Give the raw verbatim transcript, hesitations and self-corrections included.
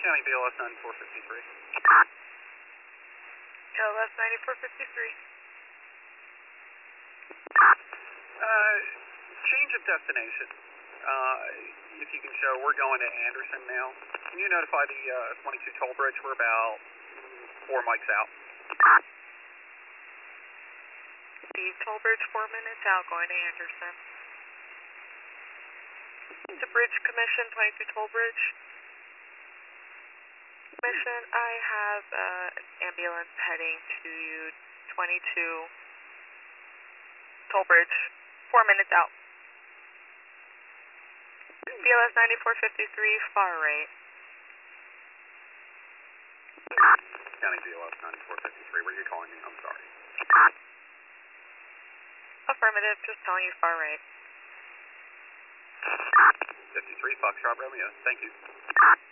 County B L S ninety-four fifty-three. B L S ninety-four fifty-three. Uh, change of destination. Uh, if you can show, we're going to Anderson now. Can you notify the uh, twenty-two toll bridge? We're about four mics out. Steve, toll bridge four minutes out, going to Anderson. To Bridge Commission, twenty-two toll bridge. Commission, I have uh, an ambulance heading to twenty-two toll bridge, four minutes out. B L S ninety-four fifty-three, far right. County B L S ninety-four fifty-three, where are you calling me? I'm sorry. Affirmative, just telling you far right. fifty-three, Foxtrot Romeo, thank you.